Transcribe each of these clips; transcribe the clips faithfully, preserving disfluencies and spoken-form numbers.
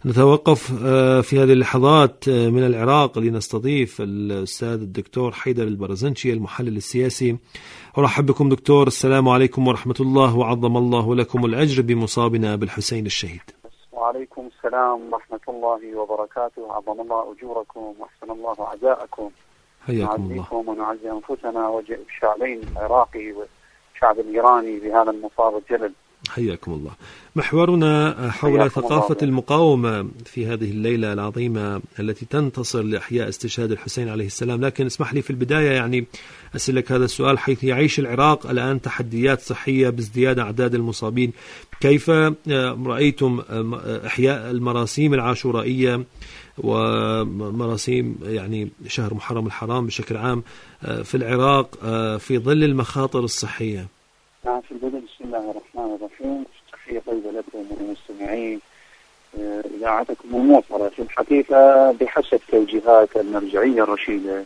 نتوقف في هذه اللحظات من العراق لنستضيف الأستاذ الدكتور حيدر البرزنشي المحلل السياسي. أرحب بكم دكتور. السلام عليكم ورحمة الله، وعظم الله لكم الأجر بمصابنا بالحسين الشهيد. وعليكم السلام ورحمة الله وبركاته. عظم الله أجوركم وأحسن الله عزاءكم. حياكم الله. نعزيكم ونعزي أنفسنا والشعبين العراقي والشعب الإيراني بهذا المصاب الجلل. حياكم الله. محورنا حول ثقافة المقاومة في هذه الليلة العظيمة التي تنتصر لإحياء استشهاد الحسين عليه السلام، لكن اسمح لي في البداية يعني أسألك هذا السؤال: حيث يعيش العراق الآن تحديات صحية بازدياد أعداد المصابين، كيف رأيتم إحياء المراسيم العاشورائية ومراسيم يعني شهر محرم الحرام بشكل عام في العراق في ظل المخاطر الصحية؟ نعم، في البداية بسم الله الرحمن الرحيم. تحية طيبة لكم وللمستمعين إذاعتكم الموفرة. في الحقيقة بحسب توجيهات المرجعية الرشيدة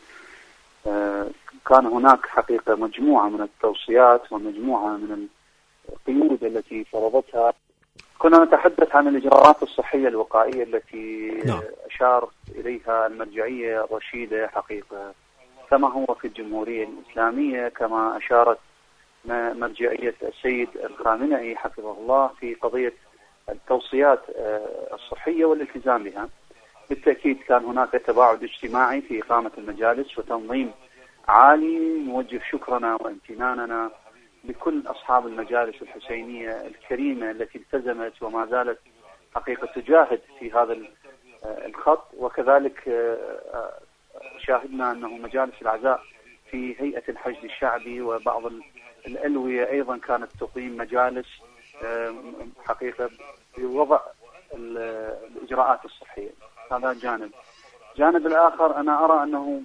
كان هناك حقيقة مجموعة من التوصيات ومجموعة من القيود التي فرضتها. كنا نتحدث عن الإجراءات الصحية الوقائية التي نعم. أشار إليها المرجعية الرشيدة حقيقة كما هو في الجمهورية الإسلامية، كما أشارت مرجعية السيد الخامنئي حفظه الله في قضية التوصيات الصحية والالتزام بها. بالتأكيد كان هناك تباعد اجتماعي في إقامة المجالس وتنظيم عالي. نوجه شكرنا وامتناننا لكل أصحاب المجالس الحسينية الكريمة التي التزمت وما زالت حقيقة تجاهد في هذا الخط. وكذلك شاهدنا أنه مجالس العزاء في هيئة الحشد الشعبي وبعض الألوية أيضا كانت تقيم مجالس حقيقة بوضع الإجراءات الصحية. هذا جانب. جانب الآخر أنا أرى أنه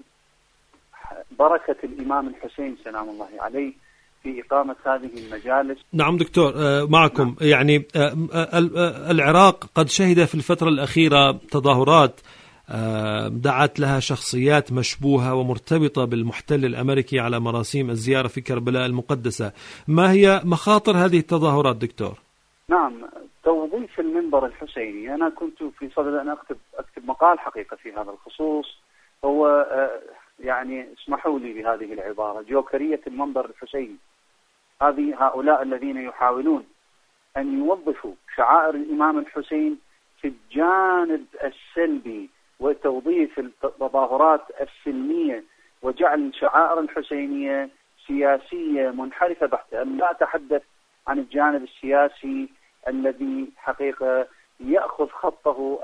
بركة الإمام الحسين سلام الله عليه في إقامة هذه المجالس. نعم دكتور، معكم. نعم. يعني العراق قد شهد في الفترة الأخيرة تظاهرات دعت لها شخصيات مشبوهة ومرتبطة بالمحتل الأمريكي على مراسيم الزيارة في كربلاء المقدسة. ما هي مخاطر هذه التظاهرات دكتور؟ نعم، توظيف المنبر الحسيني. أنا كنت في صدد أن أكتب أكتب مقال حقيقة في هذا الخصوص. هو يعني اسمحوا لي بهذه العبارة: جوكرية المنبر الحسيني. هذه هؤلاء الذين يحاولون أن يوظفوا شعائر الإمام الحسين في الجانب السلبي وتوظيف التظاهرات السلمية وجعل الشعائر الحسينية سياسية منحرفة بحتة. لا أتحدث عن الجانب السياسي الذي حقيقة يأخذ خطه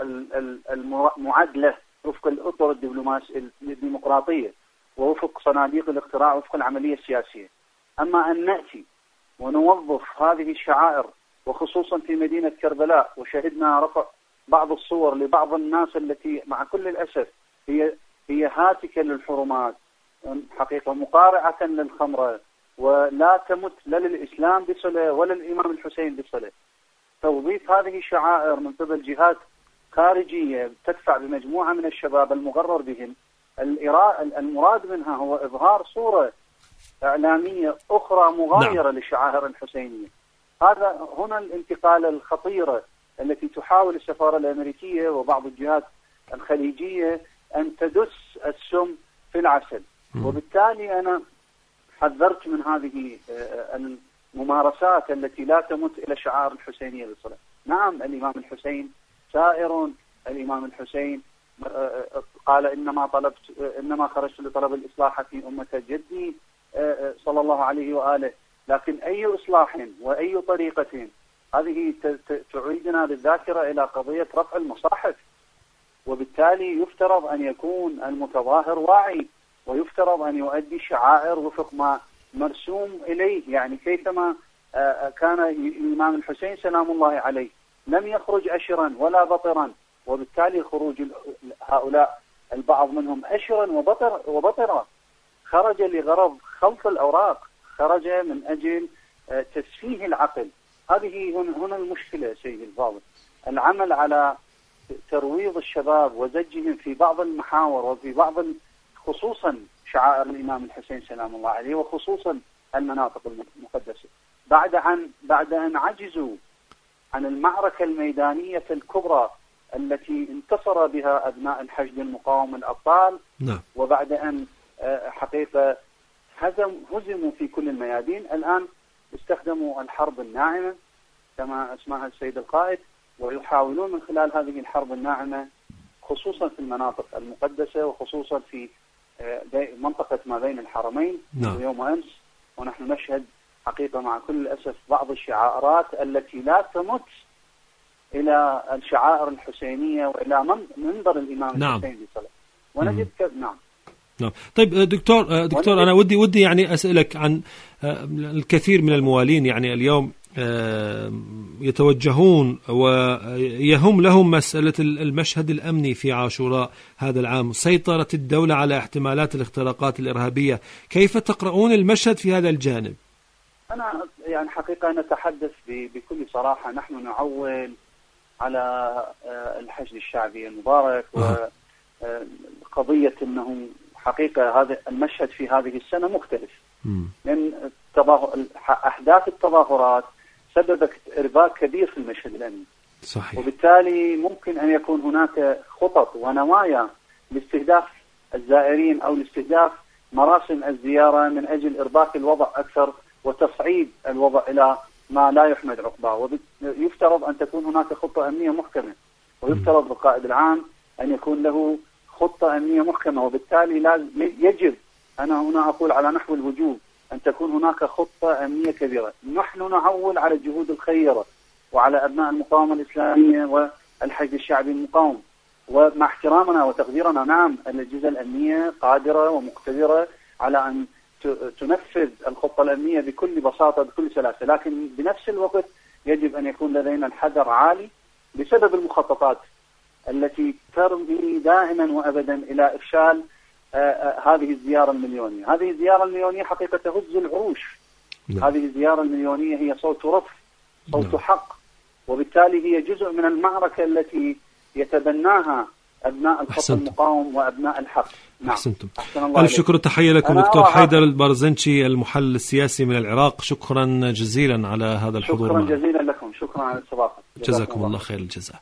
المعد له وفق الأطر الديمقراطية ووفق صناديق الاقتراع وفق العملية السياسية. أما أن نأتي ونوظف هذه الشعائر وخصوصا في مدينة كربلاء، وشهدنا رفع بعض الصور لبعض الناس التي مع كل الأسف هي هي هاتكة للحرمات حقيقة، مقارعة للخمرة، ولا تمت لا للإسلام بصلة ولا للإمام الحسين بصلة. توظيف هذه الشعائر من قبل جهات خارجية تدفع بمجموعة من الشباب المغرر بهم، المراد منها هو إظهار صورة إعلامية أخرى مغايرة نعم. للشعائر الحسينية. هذا هنا الانتقالة الخطيرة التي تحاول السفارة الأمريكية وبعض الجهات الخليجية أن تدس السم في العسل. وبالتالي أنا حذرت من هذه الممارسات التي لا تمت إلى الشعائر الحسينية بصلة. نعم، الإمام الحسين سائر. الإمام الحسين قال إنما طلبت إنما خرجت لطلب الإصلاح في أمة جدي صلى الله عليه وآله. لكن أي إصلاح وأي طريقة؟ هذه تعيدنا بالذاكرة إلى قضية رفع المصاحف. وبالتالي يفترض أن يكون المتظاهر واعي، ويفترض أن يؤدي شعائر وفق ما مرسوم إليه. يعني كيفما كان الإمام الحسين سلام الله عليه لم يخرج أشرا ولا بطرا، وبالتالي خروج هؤلاء البعض منهم أشرا وبطر وبطرا خرج لغرض خلط الأوراق، خرج من أجل تسفيه العقل. هذه هنا المشكلة سيدي الفاضل. العمل على ترويض الشباب وزجهم في بعض المحاور وفي بعض خصوصا شعائر الإمام الحسين سلام الله عليه وخصوصا المناطق المقدسة، بعد عن بعد أن عجزوا عن المعركة الميدانية الكبرى التي انتصر بها أبناء الحشد المقاوم الأبطال. نعم. وبعد أن حقيقة هزم هزموا في كل الميادين، الآن استخدموا الحرب الناعمة كما اسمها السيد القائد، ويحاولون من خلال هذه الحرب الناعمة خصوصا في المناطق المقدسة وخصوصا في منطقة ما بين الحرمين. نعم. يوم أمس ونحن نشهد حقيقة مع كل الأسف بعض الشعارات التي لا تمت إلى الشعائر الحسينية وإلى منبر الإمام نعم. الحسين صلى الله عليه وسلم. ونجد كذا. نعم. نعم. طيب دكتور دكتور أنا ودي ودي يعني أسألك عن الكثير من الموالين، يعني اليوم يتوجهون ويهم لهم مسألة المشهد الأمني في عاشوراء هذا العام، سيطرة الدولة على احتمالات الاختراقات الإرهابية، كيف تقرؤون المشهد في هذا الجانب؟ أنا يعني حقيقة نتحدث بكل صراحة، نحن نعول على الحشد الشعبي المبارك أه. وقضية أنه حقيقة هذا المشهد في هذه السنة مختلف، م. لأن أحداث التظاهرات سببت إرباك كبير في المشهد الأمني. صحيح. وبالتالي ممكن أن يكون هناك خطط ونوايا لاستهداف الزائرين أو لاستهداف مراسم الزيارة من أجل إرباك الوضع أكثر وتصعيد الوضع إلى ما لا يحمد عقباه. ويفترض أن تكون هناك خطة أمنية محكمة، ويفترض بالقائد العام أن يكون له خطة أمنية محكمة، وبالتالي لازم يجب، أنا هنا أقول على نحو الوجوب، أن تكون هناك خطة أمنية كبيرة. نحن نعول على الجهود الخيرة وعلى أبناء المقاومة الإسلامية والحشد الشعبي المقاوم، ومع احترامنا وتقديرنا نعم الأجهزة الأمنية قادرة ومقتدرة على أن تنفذ الخطة الأمنية بكل بساطة بكل سلاسة، لكن بنفس الوقت يجب أن يكون لدينا الحذر عالي بسبب المخططات التي ترمي دائما وأبدا إلى إفشال آه آه هذه الزيارة المليونية. هذه الزيارة المليونية حقيقة تهز العروش. نعم. هذه الزيارة المليونية هي صوت رفض، صوت نعم. حق، وبالتالي هي جزء من المعركة التي يتبناها أبناء الخط المقاوم وأبناء الحق. نعم. أحسنتم. ألف شكر وتحية لكم دكتور حيدر البارزنشي المحلل السياسي من العراق، شكرا جزيلا على هذا الحضور. شكرا جزيلا لكم، شكرا على الاستضافة. جزاكم الله خير الجزاء.